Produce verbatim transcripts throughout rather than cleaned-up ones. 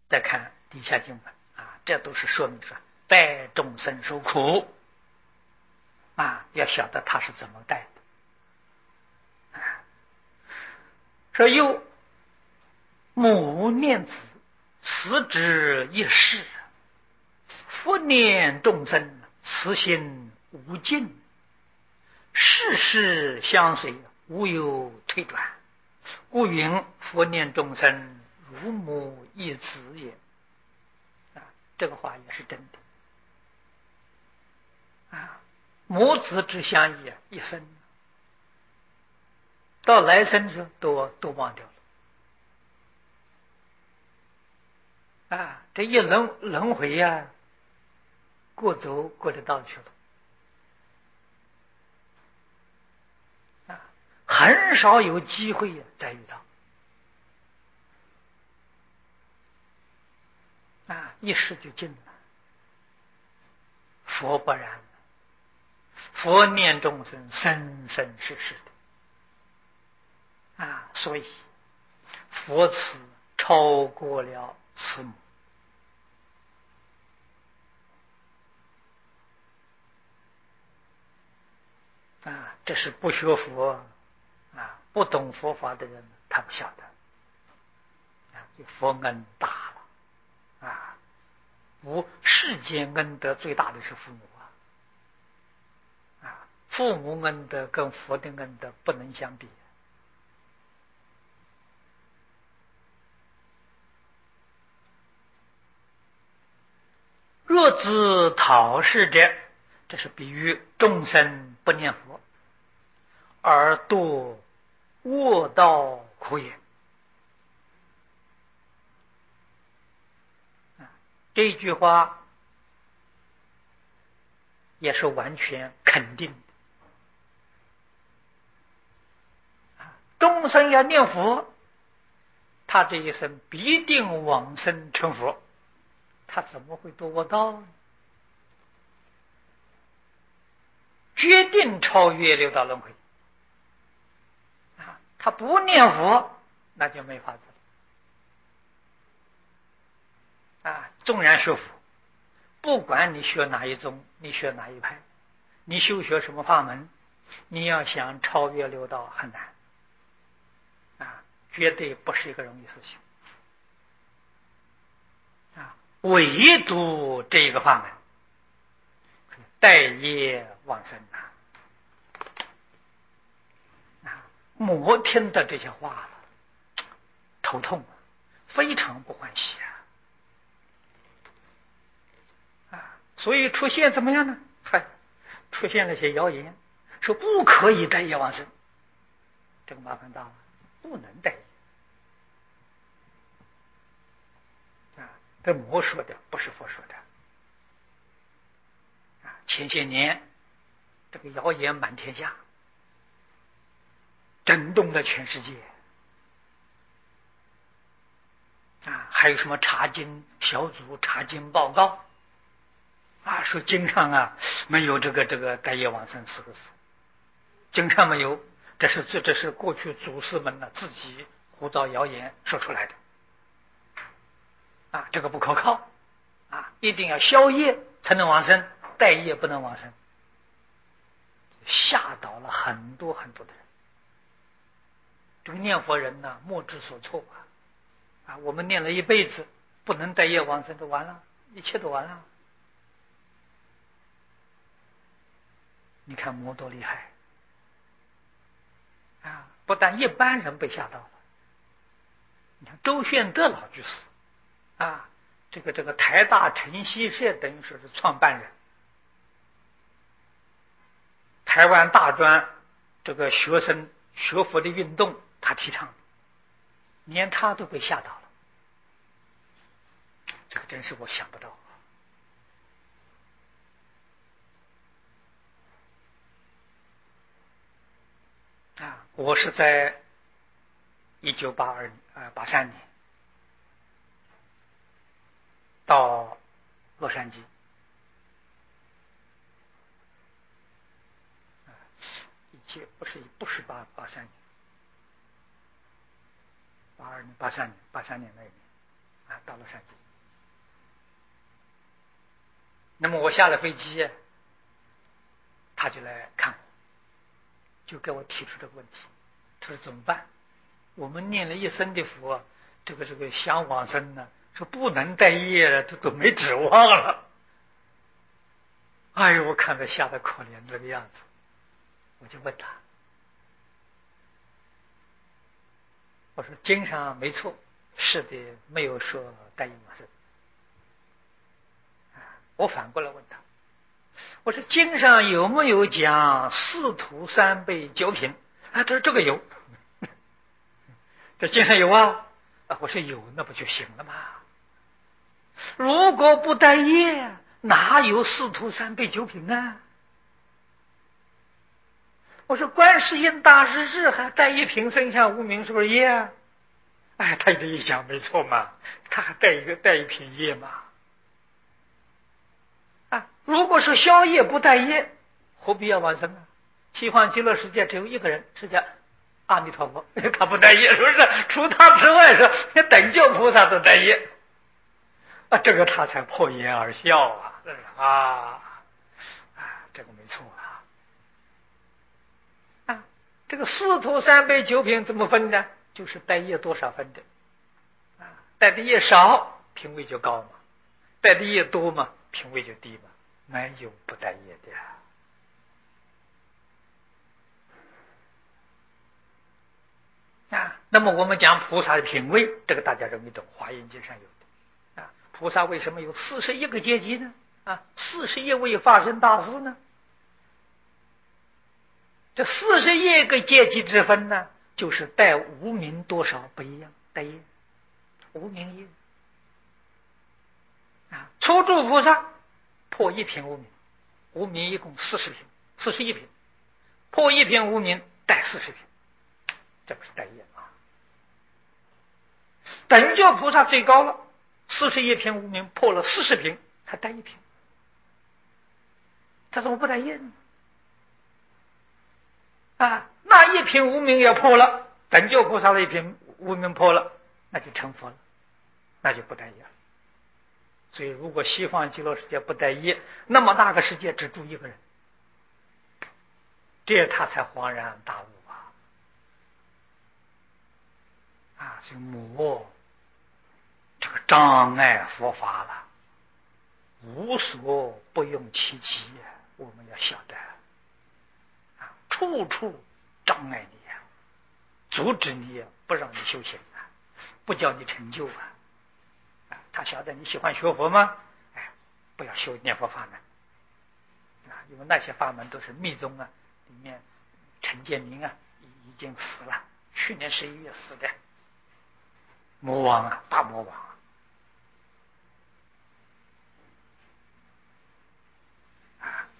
再看底下经文啊，这都是说明说代众生受苦啊，要晓得他是怎么代的。啊、说又母念子，慈之一世，复念众生，慈心无尽，世世相随，无有退转，故云复念众生，如母一子也。啊，这个话也是真的。啊，母子之相依，一生到来生的时候都都忘掉了。啊，这一轮轮回呀、啊，过走过得到去了。啊，很少有机会呀、啊、再遇到。啊，一时就尽了。佛不然，佛念众生生生世世的。啊，所以佛慈超过了慈母。啊，这是不学佛啊，不懂佛法的人他不晓得。啊，佛恩大了啊！无世间恩德最大的是父母啊！啊，父母恩德跟佛的恩德不能相比。若知讨世者，这是比喻众生不念佛而堕卧道苦也。这句话也是完全肯定的。众生要念佛，他这一生必定往生成佛，他怎么会堕卧道呢？决定超越六道轮回。啊，他不念佛，那就没法子了。啊，纵然学佛，不管你学哪一宗，你学哪一派，你修学什么法门，你要想超越六道很难。啊，绝对不是一个容易事情。啊，唯独这个法门，待业往生啊！啊，魔听到这些话了，头痛，非常不欢喜啊！啊，所以出现怎么样呢？嗨，出现了些谣言，说不可以待业往生，这个麻烦大了，不能待业。啊，这魔说的，不是佛说的。啊，前些年这个谣言满天下，震动了全世界。啊，还有什么查经小组查经报告啊，说经上啊没有这个这个待业往生四个字，经上没有，这是这这是过去祖师们呢自己胡造谣言说出来的。啊，这个不可靠啊，一定要消业才能往生，待业不能往生，吓倒了很多很多的人。这个念佛人呢，莫之所措啊！啊，我们念了一辈子，不能待业往生，就完了，一切都完了。你看魔多厉害啊！不但一般人被吓到了，你看周宣德老居士啊，这个这个台大晨曦社等于说是创办人，台湾大专这个学生学佛的运动他提倡，连他都被吓到了，这个真是我想不到。啊，我是在一九八二呃八三年到洛杉矶，啊，一九不是不是八八三年，八二年八三年八三年那一年， 啊，到洛杉矶。那么我下了飞机，他就来看我，就给我提出这个问题，他说怎么办？我们念了一生的佛，这个这个想往生呢，说不能带业了，这都没指望了。哎呦，我看他吓得可怜这个样子，我就问他，我说经上没错，是的，没有说带业往生。我反过来问他，我说经上有没有讲四土三辈九品？啊，他说这个有，这经上有啊。啊，我说有，那不就行了吗？如果不带业，哪有四土三辈九品呢？我说观世音大师是还带一品生下无名，是不是业啊？哎，他这一讲没错嘛，他还带一个带一品业嘛。啊，如果是消业不带业，何必要往生啊？西方极乐世界只有一个人，释迦阿弥陀佛，他不带业，是不是？除他之外，是连等觉菩萨都带业啊，这个他才破颜而笑啊！啊啊，这个没错啊！啊，这个四土三辈九品怎么分呢？就是带业多少分的啊？带的业少，品位就高嘛；带的业多嘛，品位就低嘛。没有不带业的呀。啊，那么我们讲菩萨的品位，这个大家容易懂，《华严经》上有的。啊，菩萨为什么有四十一个阶级呢？啊，四十一位化身大师呢？这四十一个阶级之分呢，就是带无名多少不一样，带业，无名业。啊，初住菩萨破一品无名，无名一共四十品，四十一品，破一品无名带四十品，这不是带业吗？等觉菩萨最高了，四十一品无名破了四十品，还带一品，他怎么不带业呢？啊，那一品无名也破了，等觉菩萨的一品无名破了，那就成佛了，那就不带业了。所以，如果西方极乐世界不带业，那么大个世界只住一个人，这他才恍然大悟啊！啊，所以魔这个障碍佛法了，无所不用其极，我们要晓得啊，处处障碍你啊，阻止你，不让你修行啊，不叫你成就啊。他晓得你喜欢学佛吗？哎，不要修念佛法门啊，因为那些法门都是密宗啊，里面陈建明啊已经死了，去年十一月死的魔王啊，大魔王啊！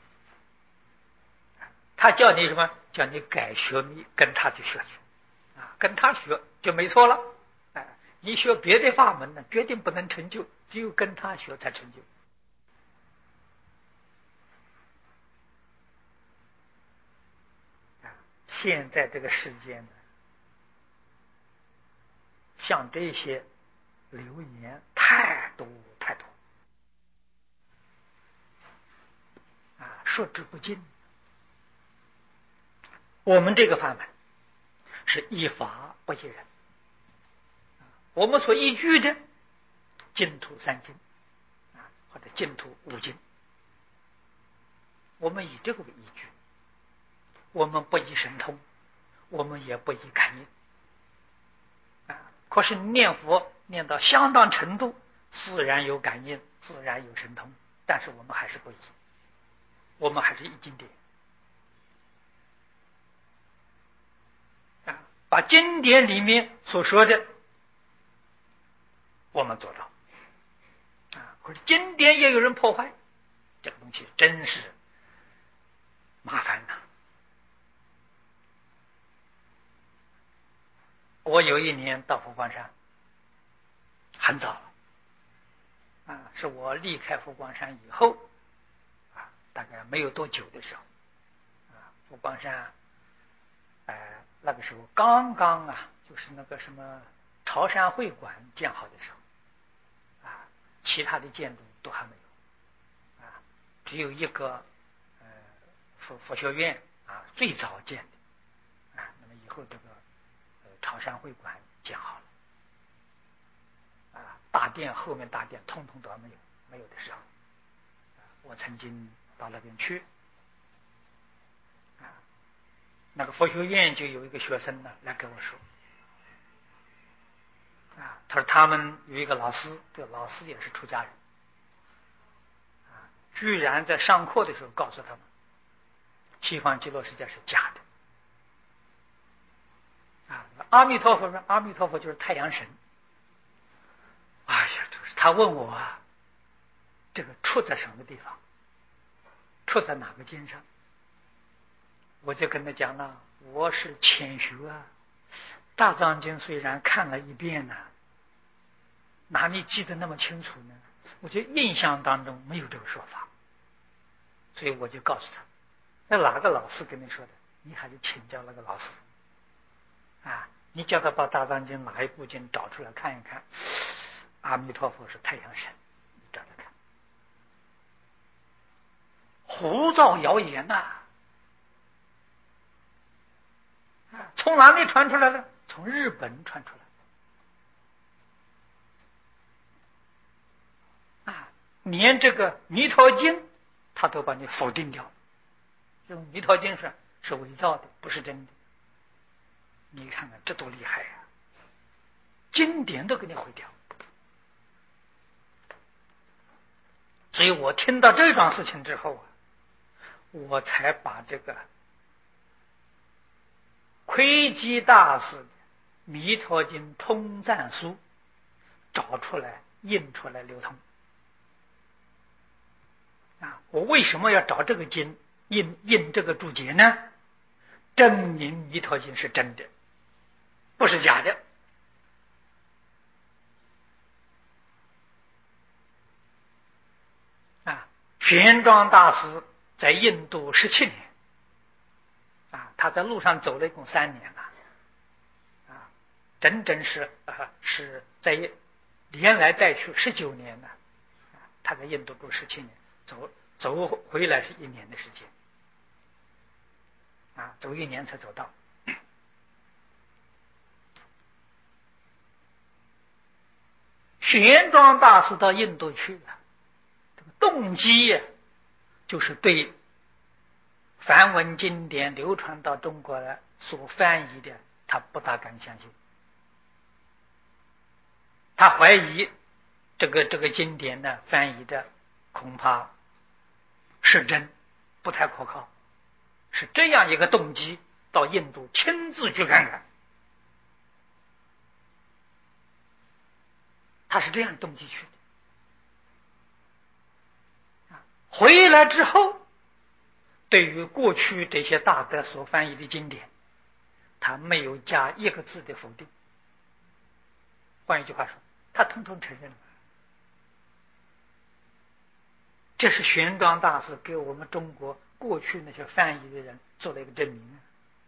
他叫你什么？叫你改学密，跟他去学去啊，跟他学就没错了。哎，你学别的法门呢，决定不能成就，只有跟他学才成就。现在这个世界呢，像这些流言太多太多啊，说之不尽。我们这个法门是依法不依人，我们所依据的净土三经啊，或者净土五经，我们以这个为依据，我们不依神通，我们也不依感应啊。可是念佛念到相当程度，自然有感应，自然有神通，但是我们还是不依，我们还是依经典啊，把经典里面所说的我们做到啊。可是经典也有人破坏，这个东西真是麻烦呐。我有一年到佛光山，很早了啊，是我离开佛光山以后啊，大概没有多久的时候啊，佛光山哎、呃，那个时候刚刚啊，就是那个什么潮山会馆建好的时候其他的建筑都还没有，啊，只有一个呃佛佛学院啊最早建的，啊，那么以后这个呃潮汕会馆建好了，啊，大殿后面大殿通通都还没有，没有的时候，啊，我曾经到那边去，啊，那个佛学院就有一个学生呢来跟我说。啊，他说他们有一个老师，这个老师也是出家人，啊，居然在上课的时候告诉他们，西方极乐世界是假的，啊，阿弥陀佛说阿弥陀佛就是太阳神，哎呀，就是他问我啊，这个出在什么地方，出在哪个经上，我就跟他讲了，我是浅学啊，大藏经虽然看了一遍呢、啊。哪里记得那么清楚呢？我觉得印象当中没有这个说法，所以我就告诉他，那哪个老师跟你说的？你还是请教那个老师啊！你叫他把大藏经哪一部经找出来看一看。阿弥陀佛是太阳神，你找他看。胡造谣言呐、啊！啊，从哪里传出来的？从日本传出来。连这个《弥陀经》，他都把你否定掉。这种《弥陀经》是是伪造的，不是真的。你看看这多厉害呀、啊！经典都给你毁掉。所以我听到这桩事情之后啊，我才把这个窥基大师的《弥陀经通赞书》找出来，印出来流通。啊，我为什么要找这个经印印这个注解呢？证明弥陀经是真的，不是假的。啊，玄奘大师在印度十七年，啊，他在路上走了一共三年了，啊，整整是啊是在连来带去十九年了，啊，他在印度住十七年。走走回来是一年的时间，啊，走一年才走到。玄奘大师到印度去了，这个动机呀，就是对梵文经典流传到中国来所翻译的，他不大敢相信，他怀疑这个这个经典呢翻译的恐怕是真，不太可靠，是这样一个动机，到印度亲自去看看，他是这样动机去的。回来之后，对于过去这些大德所翻译的经典，他没有加一个字的否定，换一句话说，他统统承认了。这是玄奘大师给我们中国过去那些翻译的人做了一个证明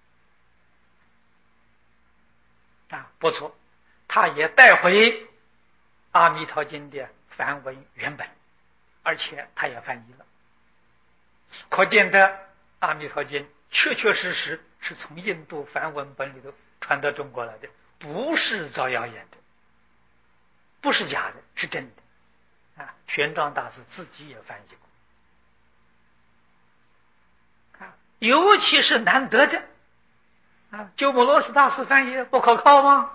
啊，不错，他也带回阿弥陀经的梵文原本，而且他也翻译了，可见的阿弥陀经确确实实是从印度梵文本里头传到中国来的，不是造谣言的，不是假的，是真的啊！玄奘大师自己也翻译过。尤其是难得的啊，鸠摩罗什大师翻译不可靠吗？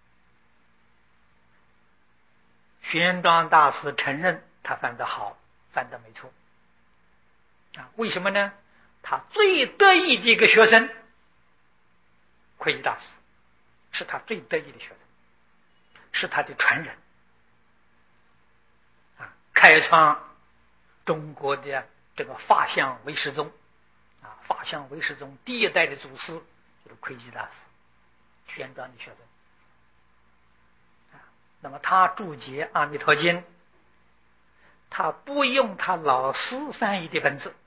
玄奘大师承认他翻得好，翻得没错啊。为什么呢？他最得意的一个学生窥基大师是他最得意的学生，是他的传人啊，开创中国的这个法相唯识宗啊，法相唯识宗第一代的祖师就是窥基大师，玄奘的学生。啊，那么他注解《阿弥陀经》，他不用他老师翻译的本子，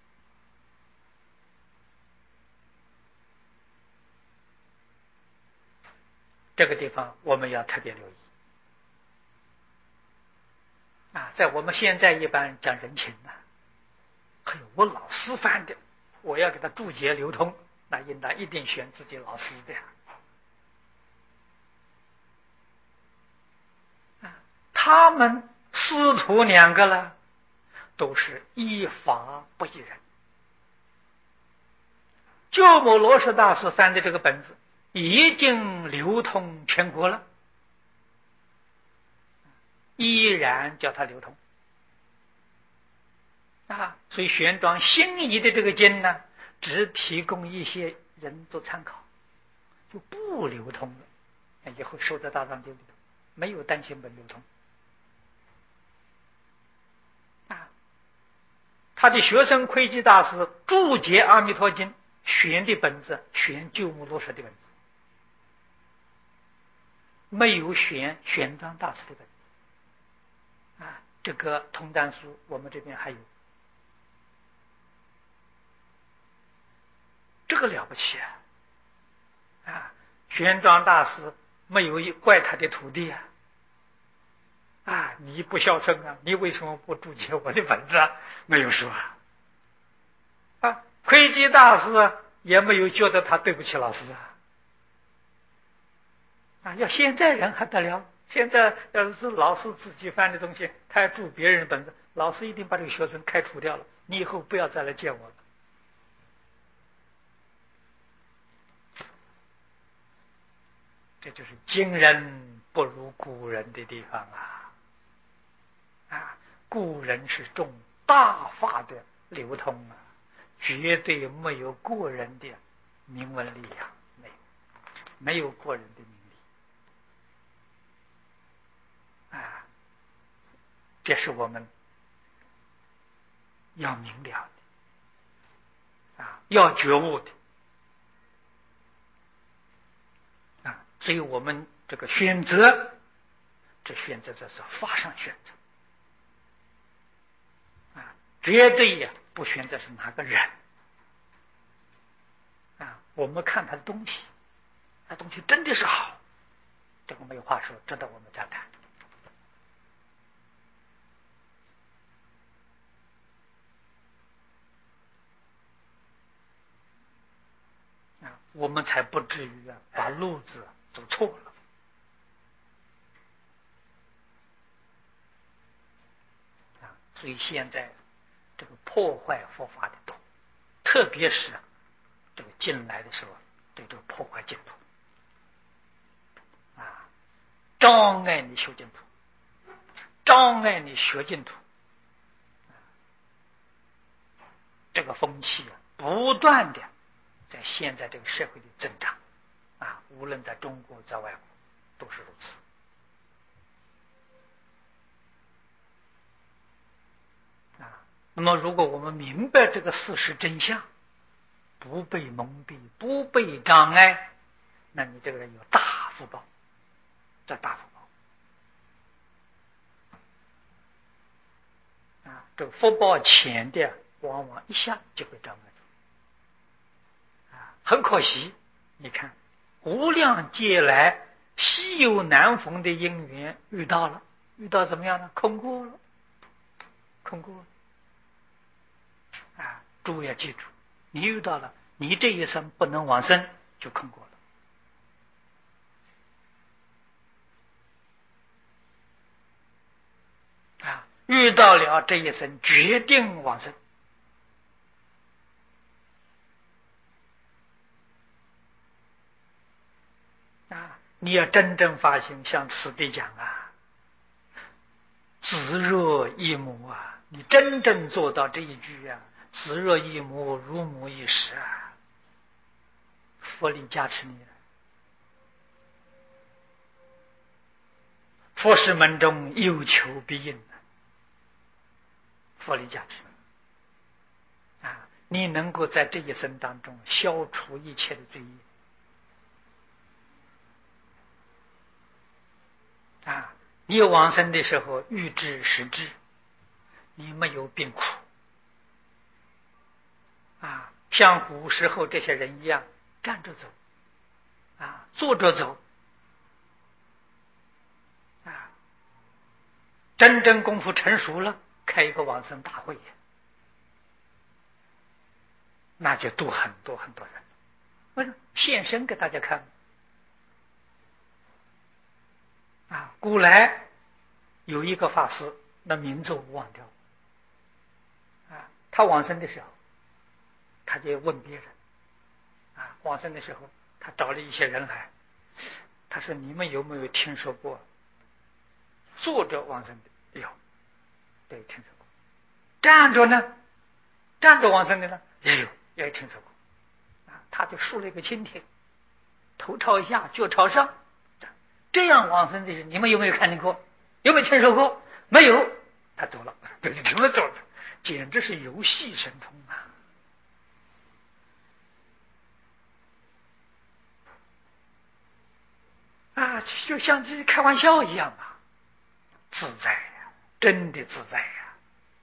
这个地方我们要特别留意啊。 在我们现在一般讲人情呢，哎呦，我老师翻的，我要给他注解流通，那应当一定选自己老师的呀。他们师徒两个呢，都是依法不依人。鸠摩罗什大师翻的这个本子已经流通全国了，依然叫它流通啊。所以玄奘新译的这个经呢，只提供一些人做参考，就不流通了。以后收在大藏经里头，没有单行本流通啊。他的学生窥基大师注解《阿弥陀经》选的本子，选鸠摩罗什的本子，没有选玄奘大师的本子啊。这个通赞书我们这边还有，这个了不起啊！啊，玄奘大师没有怪他的徒弟啊，啊，你不孝顺啊，你为什么不注解我的本子啊？没有说啊。啊，窥基大师啊，也没有觉得他对不起老师啊。啊，要现在人还得了？现在要是老师自己翻的东西，他要注别人的本子，老师一定把这个学生开除掉了，你以后不要再来见我了。这就是今人不如古人的地方啊！啊，古人是重大法的流通啊，绝对没有过人的名闻利养，没有，没有过人的名利啊！这是我们要明了的啊，要觉悟的啊！所以我们这个选择，这选择这是法上选择啊，绝对呀不选择是哪个人啊！我们看他的东西，那东西真的是好，这个没有话说，值得我们再谈啊，我们才不至于啊把路子走错了啊！所以现在这个破坏佛法的多，特别是这个进来的时候，对这个破坏净土啊，障碍你修净土，障碍你学净土，这个风气啊，不断的在现在这个社会里增长啊，无论在中国在外国都是如此啊。那么如果我们明白这个事实真相，不被蒙蔽，不被障碍，那你这个人有大福报，这大福报啊，这个福报浅的往往一下就会障碍啊，很可惜。你看无量劫来稀有难逢的因缘遇到了，遇到怎么样呢？空过了，空过了啊！诸位要记住，你遇到了，你这一生不能往生，就空过了啊！遇到了这一生，决定往生啊！你要真正发心，像此地讲啊，子若一母啊，你真正做到这一句啊，子若一母，如母一时啊，佛力加持你了。佛事门中有求必应，佛力加持啊！你能够在这一生当中消除一切的罪业啊！你往生的时候预知实知，你没有病苦啊，像古时候这些人一样站着走啊，坐着走啊， 真正功夫成熟了，开一个往生大会，那就度很多很多人。为什么现身给大家看？啊，古来有一个法师，那名字我忘掉了。啊，他往生的时候，他就问别人，啊，往生的时候，他找了一些人来，他说：“你们有没有听说过坐着往生的？”有，对，听说过。站着呢？站着往生的呢？也有，也听说过。啊，他就竖了一个蜻蜓，头朝下，脚朝上，这样往生的人，你们有没有看见过？有没有听说过？没有，他走了，他就这么走了，简直是游戏神通啊！啊，就像这开玩笑一样啊，自在呀、啊，真的自在呀、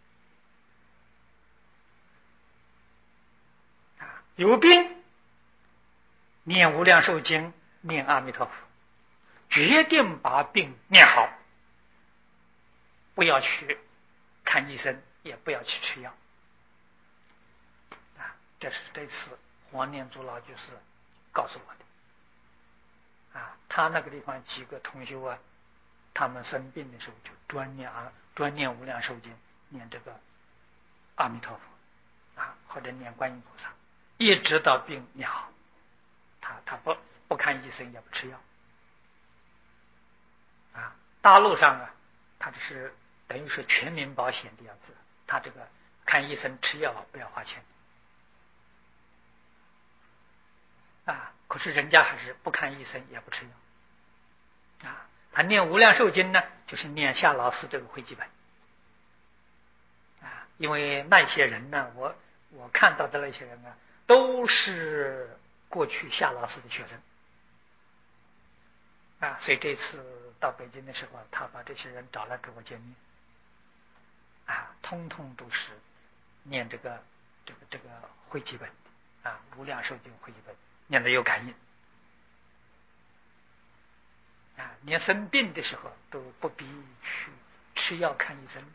啊！啊，有病念无量寿经，念阿弥陀佛，决定把病念好，不要去看医生，也不要去吃药。啊，这是这次黄念祖老居士告诉我的。啊，他那个地方几个同修啊，他们生病的时候就专念啊，专念无量寿经，念这个阿弥陀佛啊，或者念观音菩萨，一直到病念好，他他不不看医生，也不吃药。啊，大陆上啊，他这是等于是全民保险的样子，他这个看医生吃药不要花钱。啊，可是人家还是不看医生，也不吃药。啊，他念无量寿经呢，就是念夏老师这个会集本。啊，因为那些人呢，我我看到的那些人啊，都是过去夏老师的学生。啊，所以这次到北京的时候，他把这些人找来给我见面。啊，通通都是念这个这个这个会集本，啊，无量寿经会集本。念得有感应啊！连生病的时候都不必去吃药看医生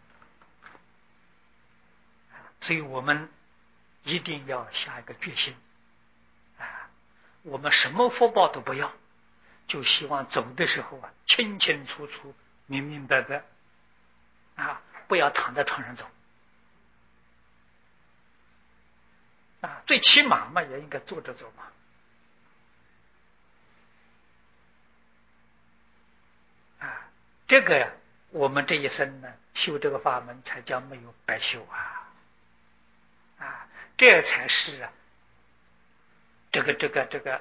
啊！所以我们一定要下一个决心啊！我们什么福报都不要，就希望走的时候啊，清清楚楚、明明白白啊！不要躺在床上走啊！最起码嘛，也应该坐着走嘛。啊，这个呀，我们这一生呢，修这个法门才叫没有白修啊！啊，这才是啊，这个这个这个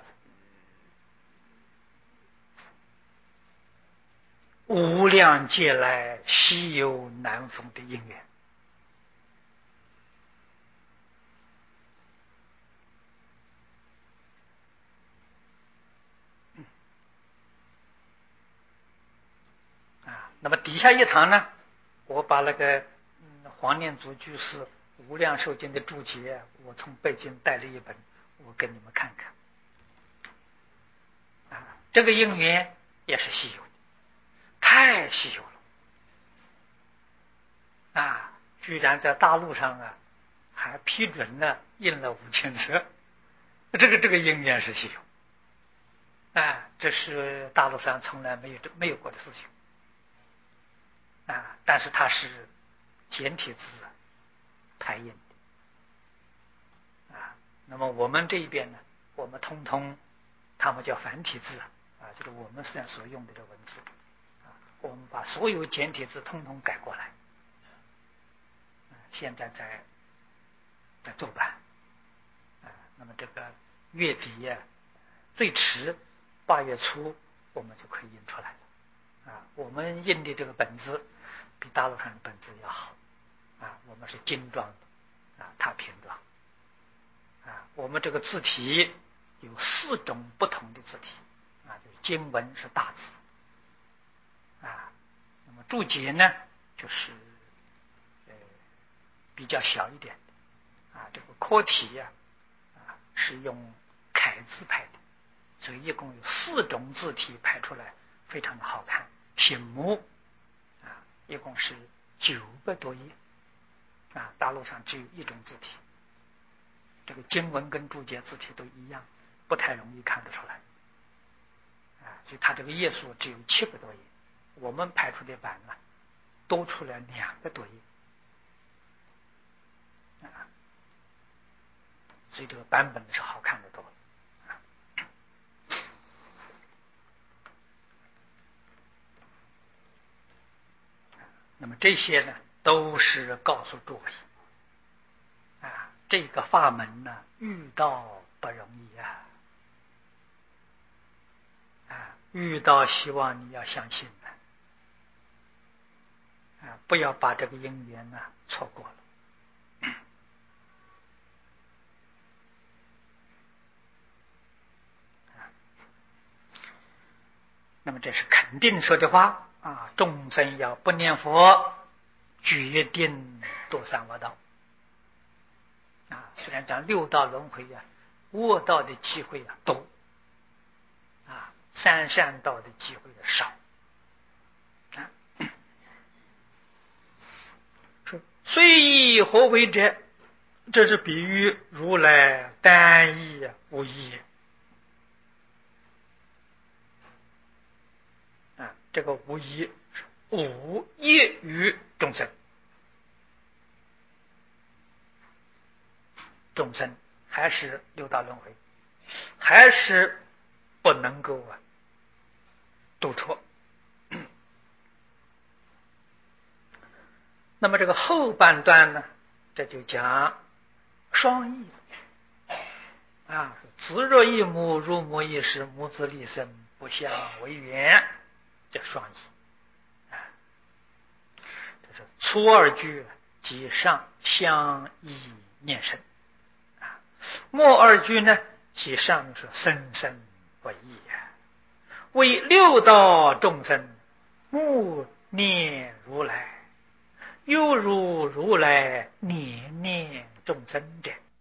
无量劫来稀有难逢的因缘。啊，那么底下一堂呢，我把那个嗯黄念祖居士无量寿经的注解，我从北京带了一本，我给你们看看。啊，这个因缘也是稀有的，太稀有了啊！居然在大陆上啊，还批准了印了五千册，这个这个因缘是稀有，啊，这是大陆上从来没有没有过的事情。啊，但是它是简体字排印的啊。那么我们这一边呢，我们通通他们叫繁体字啊，就是我们现在所用的这文字啊，我们把所有简体字通通改过来，啊、现在在在做版啊。那么这个月底呀、啊，最迟八月初我们就可以印出来了啊。我们印的这个本子比大陆上的本子要好啊，我们是精装的啊，它平装啊。我们这个字体有四种不同的字体啊，就是经文是大字啊，那么注解呢就是呃比较小一点的啊。这个楷体呀 啊, 啊是用楷字排的，所以一共有四种字体排出来，非常的好看醒目。 一共是九百多页啊，大陆上只有一种字体，这个经文跟注解字体都一样，不太容易看得出来啊，所以它这个页数只有七百多页，我们排出的版呢多出来两个多页啊，所以这个版本是好看的多。那么这些呢，都是告诉诸位啊，这个法门呢，遇到不容易啊，啊，遇到希望你要相信的，啊，不要把这个因缘呢错过了。那么这是肯定说的话啊，众生要不念佛，决定堕三恶道啊。虽然讲六道轮回啊，恶道的机会啊多啊，三善道的机会少啊。说虽以何为者？这是比喻如来单一无异啊，这个无异是无业于众生，众生还是六道轮回，还是不能够啊度脱。那么这个后半段呢，这就讲双义啊，子若异母，如母异时，母子立身，不相为缘，这双义啊。这是初二句即上相依念生啊，末二句呢即上是生生不异啊，为六道众生目念如来，犹如如来念念众生者。